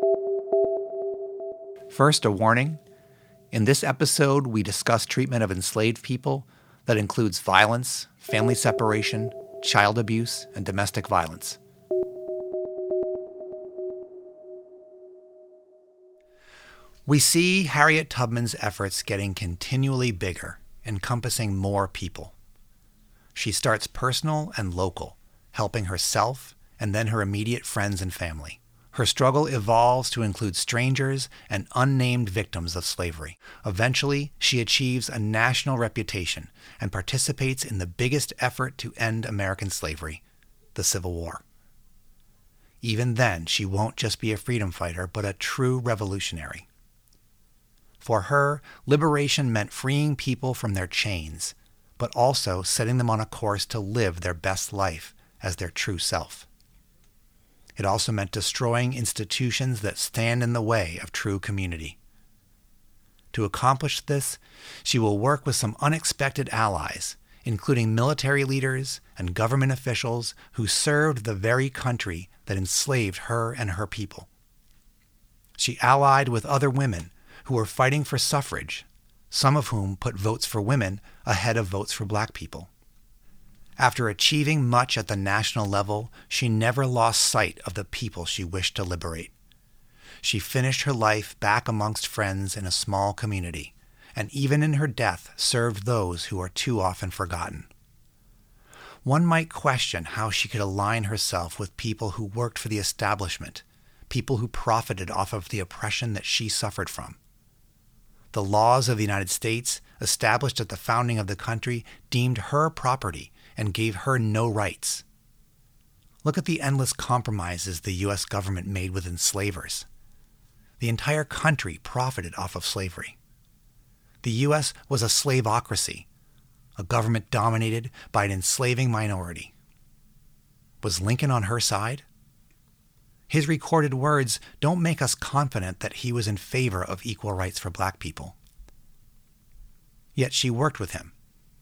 First, a warning. In this episode, we discuss treatment of enslaved people that includes violence, family separation, child abuse, and domestic violence. We see Harriet Tubman's efforts getting continually bigger, encompassing more people. She starts personal and local, helping herself and then her immediate friends and family. Her struggle evolves to include strangers and unnamed victims of slavery. Eventually, she achieves a national reputation and participates in the biggest effort to end American slavery, the Civil War. Even then, she won't just be a freedom fighter, but a true revolutionary. For her, liberation meant freeing people from their chains, but also setting them on a course to live their best life as their true self. It also meant destroying institutions that stand in the way of true community. To accomplish this, she will work with some unexpected allies, including military leaders and government officials who served the very country that enslaved her and her people. She allied with other women who were fighting for suffrage, some of whom put votes for women ahead of votes for black people. After achieving much at the national level, she never lost sight of the people she wished to liberate. She finished her life back amongst friends in a small community, and even in her death served those who are too often forgotten. One might question how she could align herself with people who worked for the establishment, people who profited off of the oppression that she suffered from. The laws of the United States, established at the founding of the country, deemed her property and gave her no rights. Look at the endless compromises the U.S. government made with enslavers. The entire country profited off of slavery. The U.S. was a slaveocracy, a government dominated by an enslaving minority. Was Lincoln on her side? His recorded words don't make us confident that he was in favor of equal rights for black people. Yet she worked with him.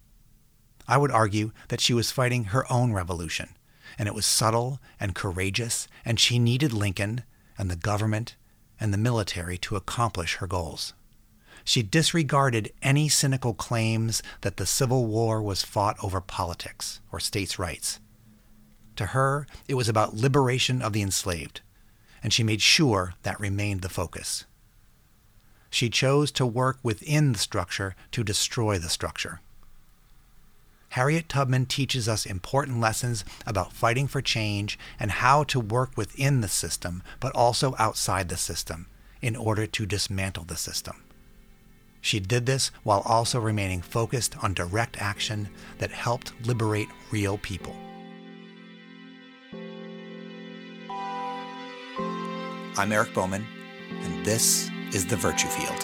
I would argue that she was fighting her own revolution, and it was subtle and courageous, and she needed Lincoln and the government and the military to accomplish her goals. She disregarded any cynical claims that the Civil War was fought over politics or states' rights. To her, it was about liberation of the enslaved, and she made sure that remained the focus. She chose to work within the structure to destroy the structure. Harriet Tubman teaches us important lessons about fighting for change and how to work within the system, but also outside the system, in order to dismantle the system. She did this while also remaining focused on direct action that helped liberate real people. I'm Eric Bowman, and this is The Virtue Field.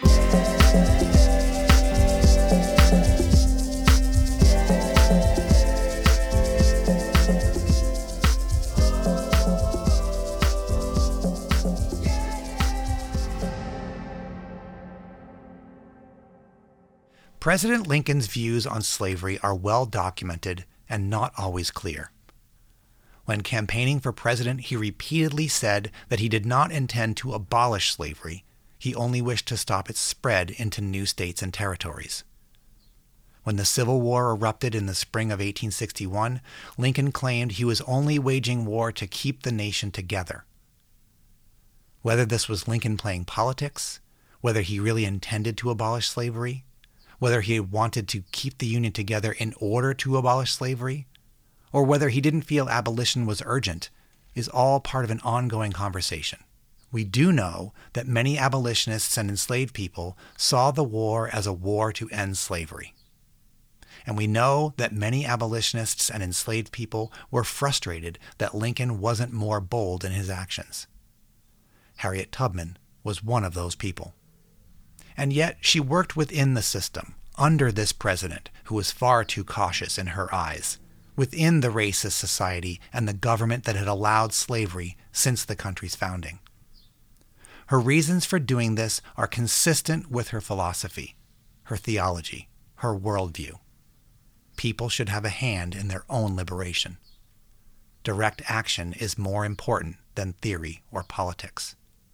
President Lincoln's views on slavery are well documented and not always clear. When campaigning for president, he repeatedly said that he did not intend to abolish slavery. He only wished to stop its spread into new states and territories. When the Civil War erupted in the spring of 1861, Lincoln claimed he was only waging war to keep the nation together. Whether this was Lincoln playing politics, whether he really intended to abolish slavery, whether he wanted to keep the Union together in order to abolish slavery, or whether he didn't feel abolition was urgent, is all part of an ongoing conversation. We do know that many abolitionists and enslaved people saw the war as a war to end slavery. And we know that many abolitionists and enslaved people were frustrated that Lincoln wasn't more bold in his actions. Harriet Tubman was one of those people. And yet she worked within the system, under this president who was far too cautious in her eyes, within the racist society and the government that had allowed slavery since the country's founding. Her reasons for doing this are consistent with her philosophy, her theology, her worldview. People should have a hand in their own liberation. Direct action is more important than theory or politics.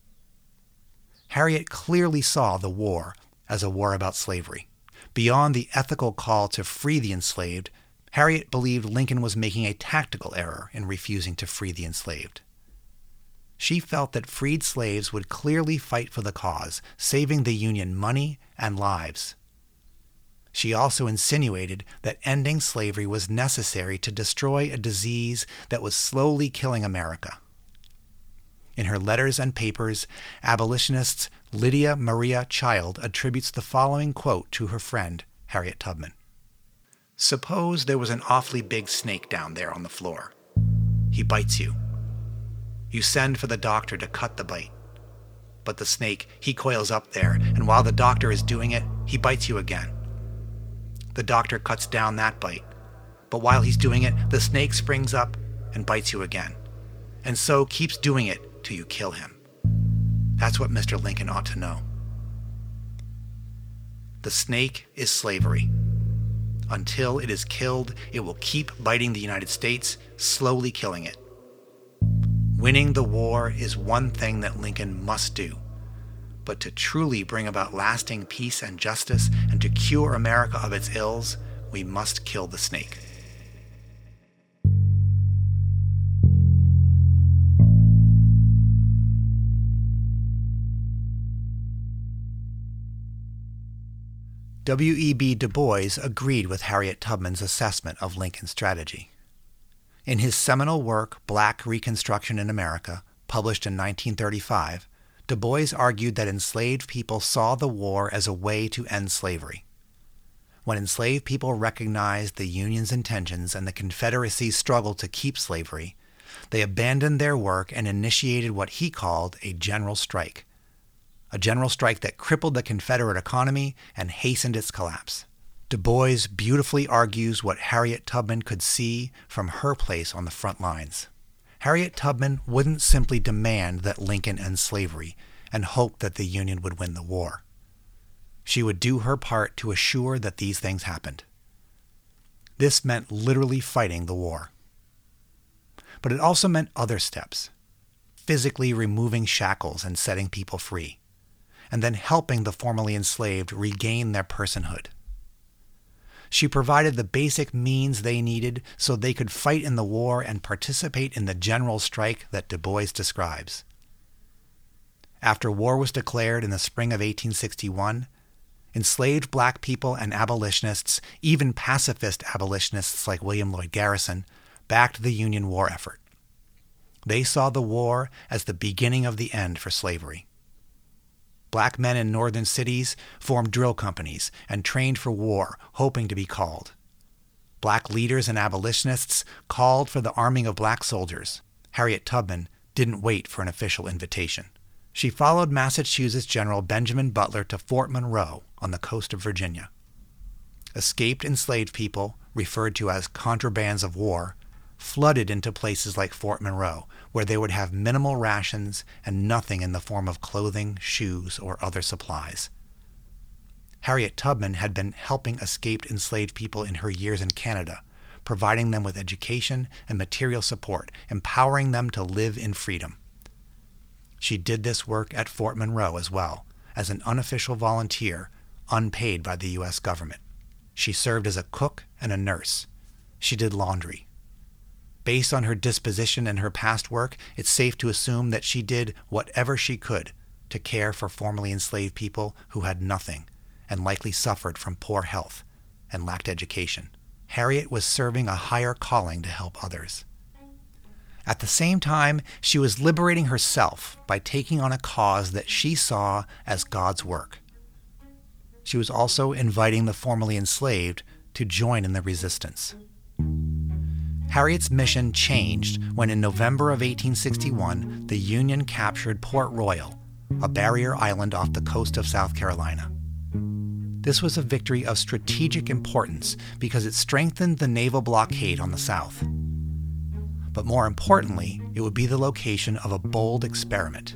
Harriet clearly saw the war as a war about slavery. Beyond the ethical call to free the enslaved, Harriet believed Lincoln was making a tactical error in refusing to free the enslaved. She felt that freed slaves would clearly fight for the cause, saving the Union money and lives. She also insinuated that ending slavery was necessary to destroy a disease that was slowly killing America. In her letters and papers, abolitionist Lydia Maria Child attributes the following quote to her friend, Harriet Tubman. "Suppose there was an awfully big snake down there on the floor. He bites you. You send for the doctor to cut the bite. But the snake, he coils up there, and while the doctor is doing it, he bites you again. The doctor cuts down that bite. But while he's doing it, the snake springs up and bites you again. And so keeps doing it till you kill him. That's what Mr. Lincoln ought to know. The snake is slavery. Until it is killed, it will keep biting the United States, slowly killing it. Winning the war is one thing that Lincoln must do. But to truly bring about lasting peace and justice and to cure America of its ills, we must kill the snake." W.E.B. Du Bois agreed with Harriet Tubman's assessment of Lincoln's strategy. In his seminal work, Black Reconstruction in America, published in 1935, Du Bois argued that enslaved people saw the war as a way to end slavery. When enslaved people recognized the Union's intentions and the Confederacy's struggle to keep slavery, they abandoned their work and initiated what he called a general strike that crippled the Confederate economy and hastened its collapse. Du Bois beautifully argues what Harriet Tubman could see from her place on the front lines. Harriet Tubman wouldn't simply demand that Lincoln end slavery and hope that the Union would win the war. She would do her part to assure that these things happened. This meant literally fighting the war. But it also meant other steps, physically removing shackles and setting people free, and then helping the formerly enslaved regain their personhood. She provided the basic means they needed so they could fight in the war and participate in the general strike that Du Bois describes. After war was declared in the spring of 1861, enslaved black people and abolitionists, even pacifist abolitionists like William Lloyd Garrison, backed the Union war effort. They saw the war as the beginning of the end for slavery. Black men in northern cities formed drill companies and trained for war, hoping to be called. Black leaders and abolitionists called for the arming of black soldiers. Harriet Tubman didn't wait for an official invitation. She followed Massachusetts General Benjamin Butler to Fort Monroe on the coast of Virginia. Escaped enslaved people, referred to as contrabands of war, flooded into places like Fort Monroe, where they would have minimal rations and nothing in the form of clothing, shoes, or other supplies. Harriet Tubman had been helping escaped enslaved people in her years in Canada, providing them with education and material support, empowering them to live in freedom. She did this work at Fort Monroe as well, as an unofficial volunteer, unpaid by the U.S. government. She served as a cook and a nurse. She did laundry. Based on her disposition and her past work, it's safe to assume that she did whatever she could to care for formerly enslaved people who had nothing and likely suffered from poor health and lacked education. Harriet was serving a higher calling to help others. At the same time, she was liberating herself by taking on a cause that she saw as God's work. She was also inviting the formerly enslaved to join in the resistance. Harriet's mission changed when in November of 1861, the Union captured Port Royal, a barrier island off the coast of South Carolina. This was a victory of strategic importance because it strengthened the naval blockade on the South. But more importantly, it would be the location of a bold experiment.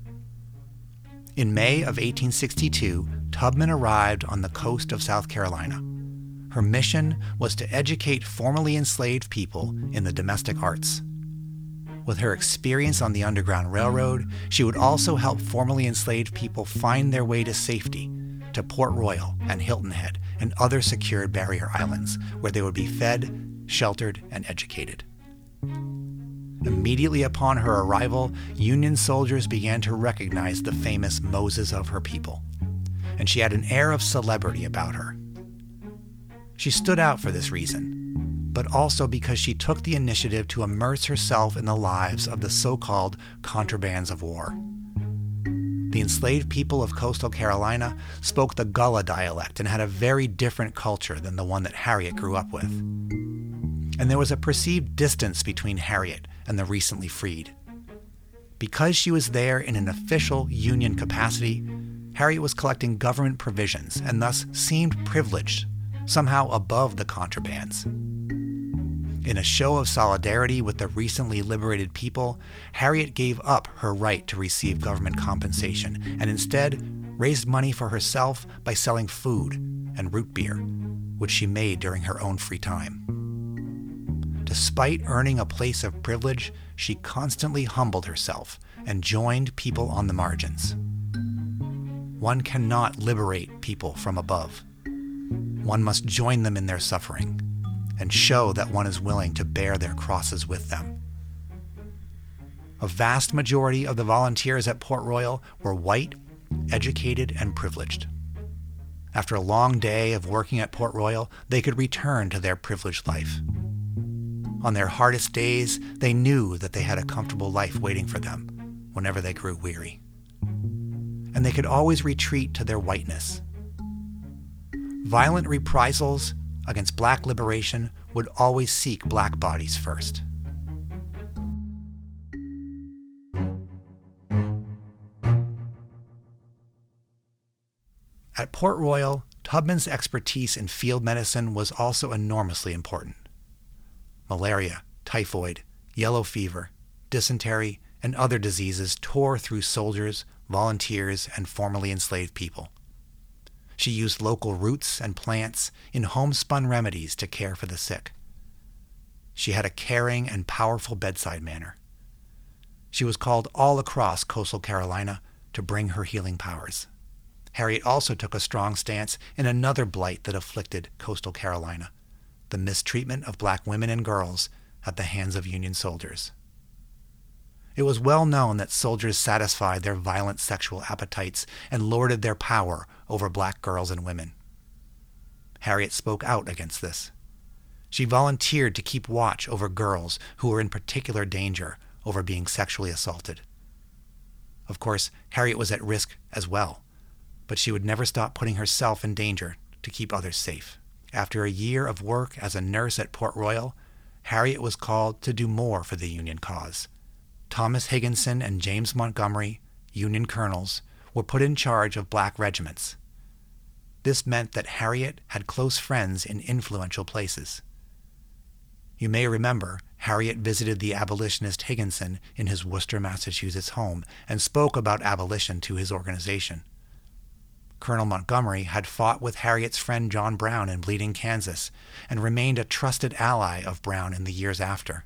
In May of 1862, Tubman arrived on the coast of South Carolina. Her mission was to educate formerly enslaved people in the domestic arts. With her experience on the Underground Railroad, she would also help formerly enslaved people find their way to safety, to Port Royal and Hilton Head and other secured barrier islands, where they would be fed, sheltered, and educated. Immediately upon her arrival, Union soldiers began to recognize the famous Moses of her people, and she had an air of celebrity about her. She stood out for this reason, but also because she took the initiative to immerse herself in the lives of the so-called contrabands of war. The enslaved people of coastal Carolina spoke the Gullah dialect and had a very different culture than the one that Harriet grew up with. And there was a perceived distance between Harriet and the recently freed. Because she was there in an official Union capacity, Harriet was collecting government provisions and thus seemed privileged, somehow above the contrabands. In a show of solidarity with the recently liberated people, Harriet gave up her right to receive government compensation and instead raised money for herself by selling food and root beer, which she made during her own free time. Despite earning a place of privilege, she constantly humbled herself and joined people on the margins. One cannot liberate people from above. One must join them in their suffering and show that one is willing to bear their crosses with them. A vast majority of the volunteers at Port Royal were white, educated, and privileged. After a long day of working at Port Royal, they could return to their privileged life. On their hardest days, they knew that they had a comfortable life waiting for them whenever they grew weary. And they could always retreat to their whiteness. Violent reprisals against black liberation would always seek black bodies first. At Port Royal, Tubman's expertise in field medicine was also enormously important. Malaria, typhoid, yellow fever, dysentery, and other diseases tore through soldiers, volunteers, and formerly enslaved people. She used local roots and plants in homespun remedies to care for the sick. She had a caring and powerful bedside manner. She was called all across coastal Carolina to bring her healing powers. Harriet also took a strong stance in another blight that afflicted coastal Carolina, the mistreatment of black women and girls at the hands of Union soldiers. It was well known that soldiers satisfied their violent sexual appetites and lorded their power over black girls and women. Harriet spoke out against this. She volunteered to keep watch over girls who were in particular danger over being sexually assaulted. Of course, Harriet was at risk as well, but she would never stop putting herself in danger to keep others safe. After a year of work as a nurse at Port Royal, Harriet was called to do more for the Union cause. Thomas Higginson and James Montgomery, Union colonels, were put in charge of black regiments. This meant that Harriet had close friends in influential places. You may remember Harriet visited the abolitionist Higginson in his Worcester, Massachusetts home and spoke about abolition to his organization. Colonel Montgomery had fought with Harriet's friend John Brown in Bleeding, Kansas, and remained a trusted ally of Brown in the years after.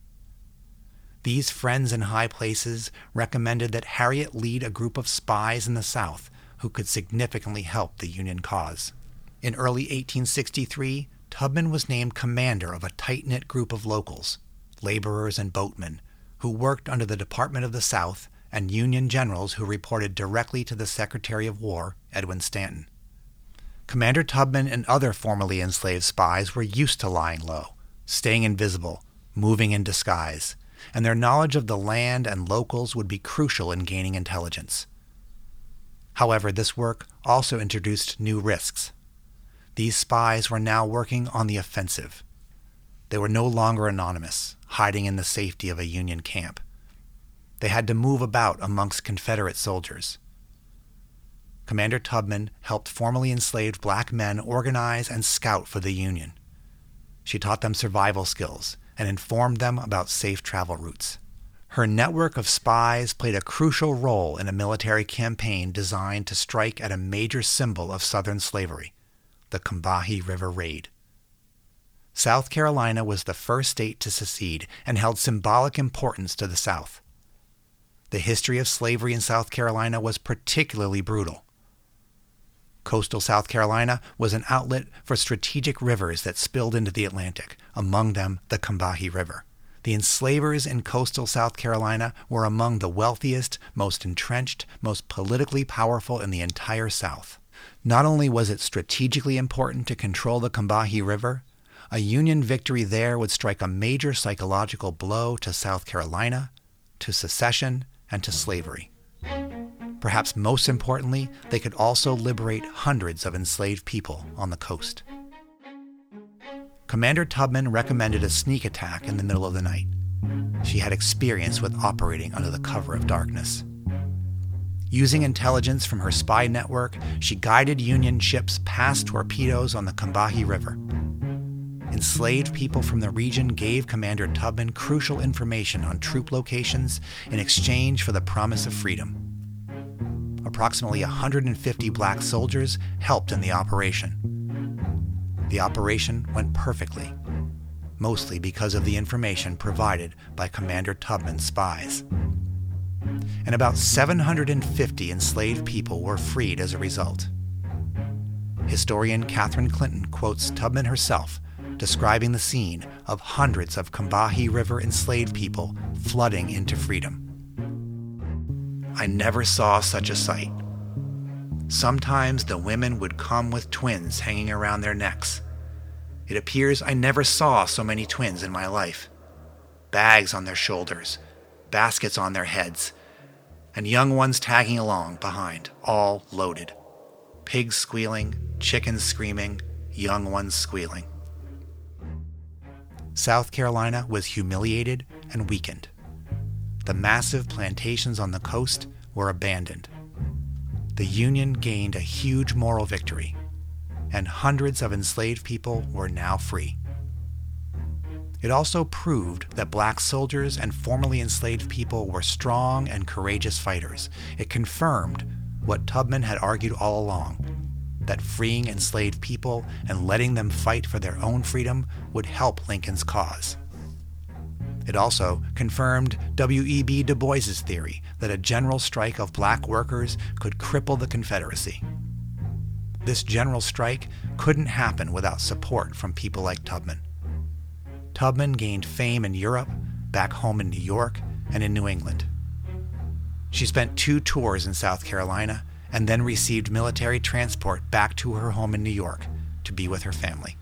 These friends in high places recommended that Harriet lead a group of spies in the South who could significantly help the Union cause. In early 1863, Tubman was named commander of a tight-knit group of locals, laborers and boatmen, who worked under the Department of the South and Union generals who reported directly to the Secretary of War, Edwin Stanton. Commander Tubman and other formerly enslaved spies were used to lying low, staying invisible, moving in disguise, and their knowledge of the land and locals would be crucial in gaining intelligence. However, this work also introduced new risks. These spies were now working on the offensive. They were no longer anonymous, hiding in the safety of a Union camp. They had to move about amongst Confederate soldiers. Commander Tubman helped formerly enslaved black men organize and scout for the Union. She taught them survival skills and informed them about safe travel routes. Her network of spies played a crucial role in a military campaign designed to strike at a major symbol of Southern slavery, the Combahee River Raid. South Carolina was the first state to secede and held symbolic importance to the South. The history of slavery in South Carolina was particularly brutal. Coastal South Carolina was an outlet for strategic rivers that spilled into the Atlantic, among them the Combahee River. The enslavers in coastal South Carolina were among the wealthiest, most entrenched, most politically powerful in the entire South. Not only was it strategically important to control the Combahee River, a Union victory there would strike a major psychological blow to South Carolina, to secession, and to slavery. Perhaps most importantly, they could also liberate hundreds of enslaved people on the coast. Commander Tubman recommended a sneak attack in the middle of the night. She had experience with operating under the cover of darkness. Using intelligence from her spy network, she guided Union ships past torpedoes on the Combahee River. Enslaved people from the region gave Commander Tubman crucial information on troop locations in exchange for the promise of freedom. Approximately 150 black soldiers helped in the operation. The operation went perfectly, mostly because of the information provided by Commander Tubman's spies. And about 750 enslaved people were freed as a result. Historian Catherine Clinton quotes Tubman herself, describing the scene of hundreds of Combahee River enslaved people flooding into freedom. "I never saw such a sight. Sometimes the women would come with twins hanging around their necks. It appears I never saw so many twins in my life. Bags on their shoulders, baskets on their heads, and young ones tagging along behind, all loaded. Pigs squealing, chickens screaming, young ones squealing." South Carolina was humiliated and weakened. The massive plantations on the coast were abandoned. The Union gained a huge moral victory, and hundreds of enslaved people were now free. It also proved that black soldiers and formerly enslaved people were strong and courageous fighters. It confirmed what Tubman had argued all along, that freeing enslaved people and letting them fight for their own freedom would help Lincoln's cause. It also confirmed W.E.B. Du Bois's theory that a general strike of black workers could cripple the Confederacy. This general strike couldn't happen without support from people like Tubman. Tubman gained fame in Europe, back home in New York, and in New England. She spent 2 tours in South Carolina and then received military transport back to her home in New York to be with her family.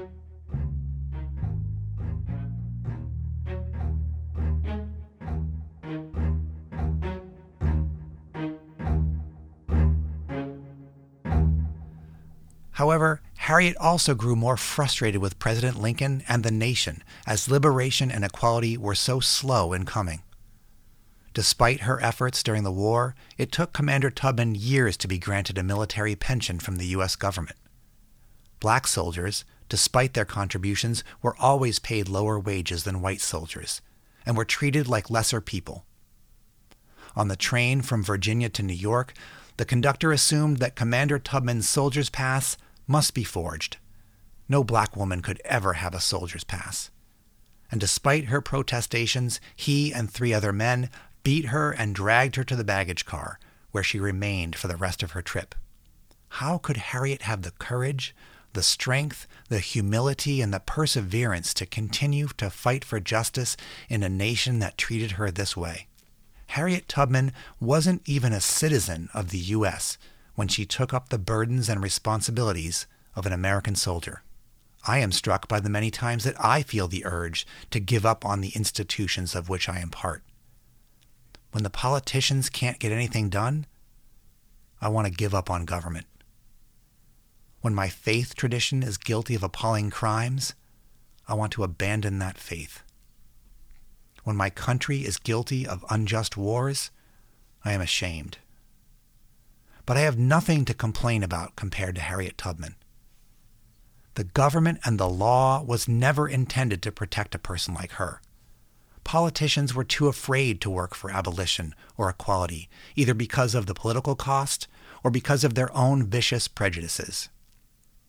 However, Harriet also grew more frustrated with President Lincoln and the nation as liberation and equality were so slow in coming. Despite her efforts during the war, it took Commander Tubman years to be granted a military pension from the U.S. government. Black soldiers, despite their contributions, were always paid lower wages than white soldiers and were treated like lesser people. On the train from Virginia to New York, the conductor assumed that Commander Tubman's soldier's pass must be forged. No black woman could ever have a soldier's pass. And despite her protestations, he and 3 other men beat her and dragged her to the baggage car, where she remained for the rest of her trip. How could Harriet have the courage, the strength, the humility, and the perseverance to continue to fight for justice in a nation that treated her this way? Harriet Tubman wasn't even a citizen of the U.S. when she took up the burdens and responsibilities of an American soldier. I am struck by the many times that I feel the urge to give up on the institutions of which I am part. When the politicians can't get anything done, I want to give up on government. When my faith tradition is guilty of appalling crimes, I want to abandon that faith. When my country is guilty of unjust wars, I am ashamed. But I have nothing to complain about compared to Harriet Tubman. The government and the law was never intended to protect a person like her. Politicians were too afraid to work for abolition or equality, either because of the political cost or because of their own vicious prejudices.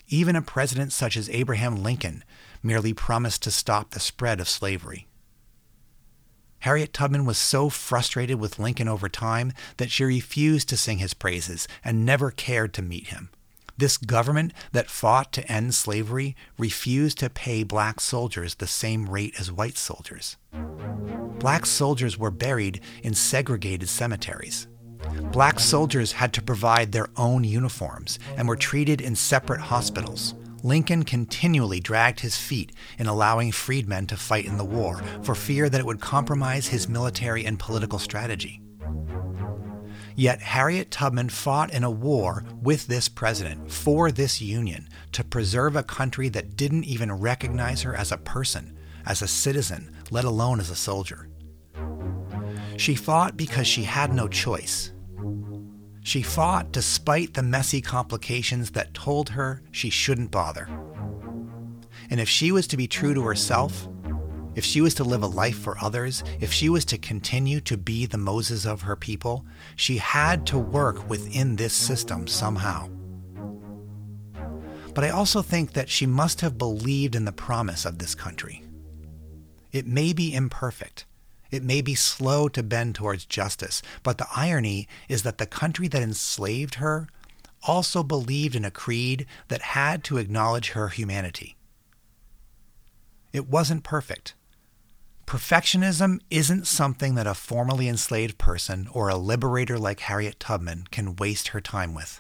Even a president such as Abraham Lincoln merely promised to stop the spread of slavery. Harriet Tubman was so frustrated with Lincoln over time that she refused to sing his praises and never cared to meet him. This government that fought to end slavery refused to pay black soldiers the same rate as white soldiers. Black soldiers were buried in segregated cemeteries. Black soldiers had to provide their own uniforms and were treated in separate hospitals. Lincoln continually dragged his feet in allowing freedmen to fight in the war for fear that it would compromise his military and political strategy. Yet Harriet Tubman fought in a war with this president for this union to preserve a country that didn't even recognize her as a person, as a citizen, let alone as a soldier. She fought because she had no choice. She fought despite the messy complications that told her she shouldn't bother. And if she was to be true to herself, if she was to live a life for others, if she was to continue to be the Moses of her people, she had to work within this system somehow. But I also think that she must have believed in the promise of this country. It may be imperfect. It may be slow to bend towards justice, but the irony is that the country that enslaved her also believed in a creed that had to acknowledge her humanity. It wasn't perfect. Perfectionism isn't something that a formerly enslaved person or a liberator like Harriet Tubman can waste her time with.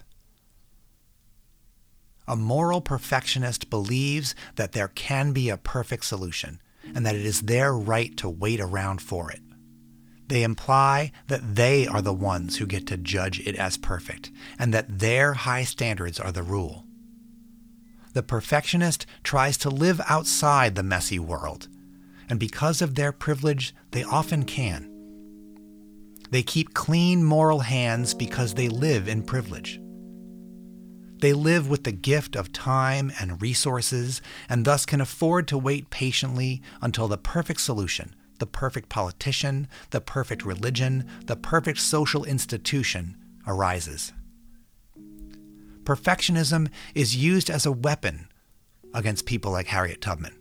A moral perfectionist believes that there can be a perfect solution, and that it is their right to wait around for it. They imply that they are the ones who get to judge it as perfect, and that their high standards are the rule. The perfectionist tries to live outside the messy world, and because of their privilege, they often can. They keep clean moral hands because they live in privilege. They live with the gift of time and resources, and thus can afford to wait patiently until the perfect solution, the perfect politician, the perfect religion, the perfect social institution arises. Perfectionism is used as a weapon against people like Harriet Tubman.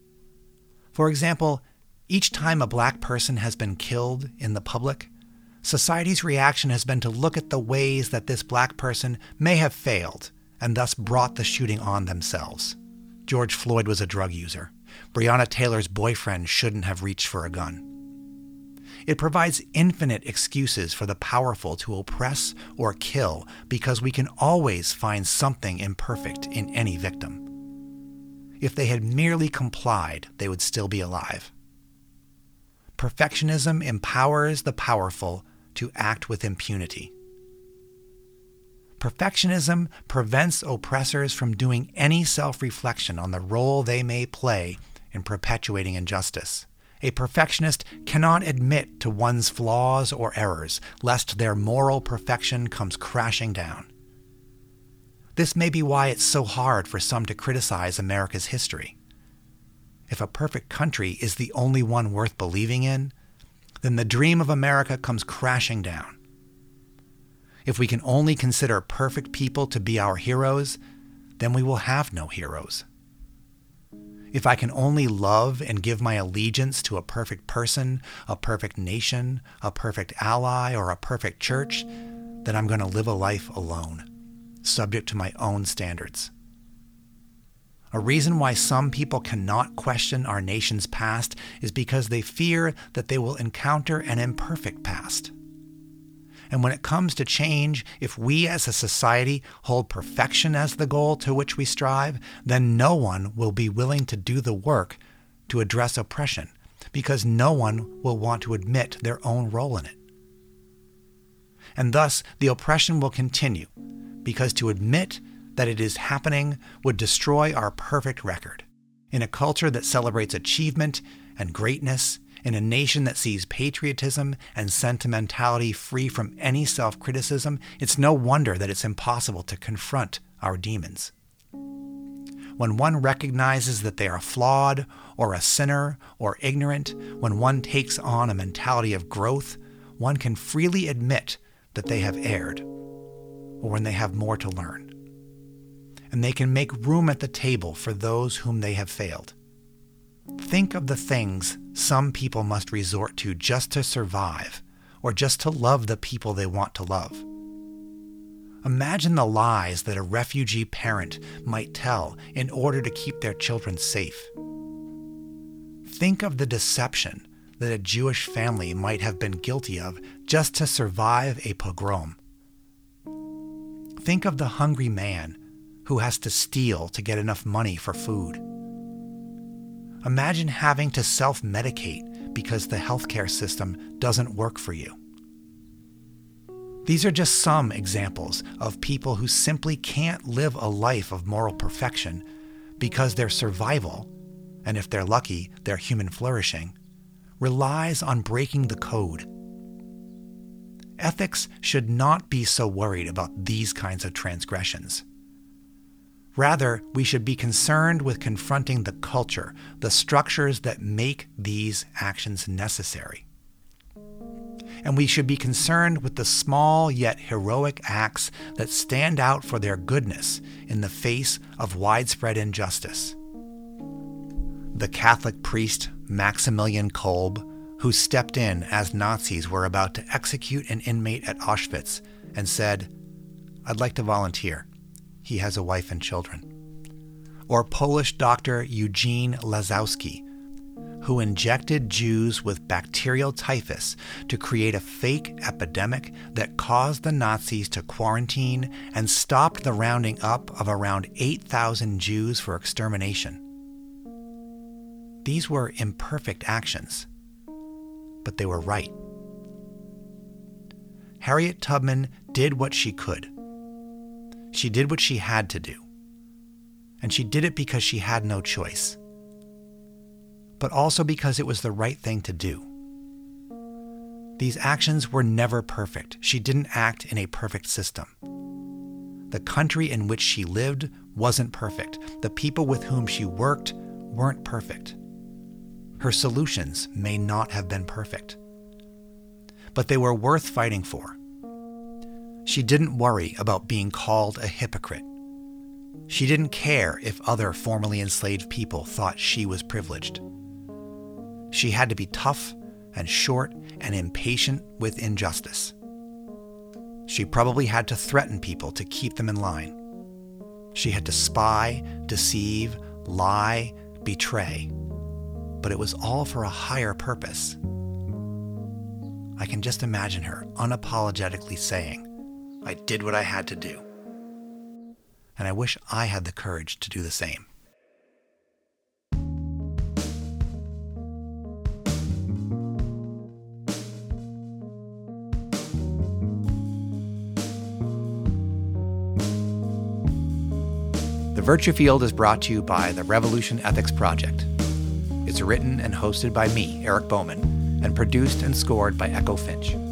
For example, each time a black person has been killed in the public, society's reaction has been to look at the ways that this black person may have failed and thus brought the shooting on themselves. George Floyd was a drug user. Breonna Taylor's boyfriend shouldn't have reached for a gun. It provides infinite excuses for the powerful to oppress or kill because we can always find something imperfect in any victim. If they had merely complied, they would still be alive. Perfectionism empowers the powerful to act with impunity. Perfectionism prevents oppressors from doing any self-reflection on the role they may play in perpetuating injustice. A perfectionist cannot admit to one's flaws or errors, lest their moral perfection comes crashing down. This may be why it's so hard for some to criticize America's history. If a perfect country is the only one worth believing in, then the dream of America comes crashing down. If we can only consider perfect people to be our heroes, then we will have no heroes. If I can only love and give my allegiance to a perfect person, a perfect nation, a perfect ally, or a perfect church, then I'm going to live a life alone, subject to my own standards. A reason why some people cannot question our nation's past is because they fear that they will encounter an imperfect past. And when it comes to change, if we as a society hold perfection as the goal to which we strive, then no one will be willing to do the work to address oppression, because no one will want to admit their own role in it. And thus, the oppression will continue, because to admit that it is happening would destroy our perfect record. In a culture that celebrates achievement and greatness, in a nation that sees patriotism and sentimentality free from any self-criticism, it's no wonder that it's impossible to confront our demons. When one recognizes that they are flawed, or a sinner, or ignorant, when one takes on a mentality of growth, one can freely admit that they have erred, or when they have more to learn. and they can make room at the table for those whom they have failed. Think of the things some people must resort to just to survive, or just to love the people they want to love. Imagine the lies that a refugee parent might tell in order to keep their children safe. Think of the deception that a Jewish family might have been guilty of just to survive a pogrom. Think of the hungry man who has to steal to get enough money for food. Imagine having to self-medicate because the healthcare system doesn't work for you. These are just some examples of people who simply can't live a life of moral perfection because their survival, and if they're lucky, their human flourishing, relies on breaking the code. Ethics should not be so worried about these kinds of transgressions. Rather, we should be concerned with confronting the culture, the structures that make these actions necessary. And we should be concerned with the small yet heroic acts that stand out for their goodness in the face of widespread injustice. The Catholic priest Maximilian Kolbe, who stepped in as Nazis were about to execute an inmate at Auschwitz and said, "I'd like to volunteer. He has a wife and children." Or Polish doctor Eugene Lazowski, who injected Jews with bacterial typhus to create a fake epidemic that caused the Nazis to quarantine and stopped the rounding up of around 8,000 Jews for extermination. These were imperfect actions, but they were right. Harriet Tubman did what she could. She did what she had to do. And she did it because she had no choice, but also because it was the right thing to do. These actions were never perfect. She didn't act in a perfect system. The country in which she lived wasn't perfect. The people with whom she worked weren't perfect. Her solutions may not have been perfect, but they were worth fighting for. She didn't worry about being called a hypocrite. She didn't care if other formerly enslaved people thought she was privileged. She had to be tough and short and impatient with injustice. She probably had to threaten people to keep them in line. She had to spy, deceive, lie, betray. But it was all for a higher purpose. I can just imagine her unapologetically saying, "I did what I had to do." And I wish I had the courage to do the same. The Virtue Field is brought to you by the Revolution Ethics Project. It's written and hosted by me, Eric Bowman, and produced and scored by Echo Finch.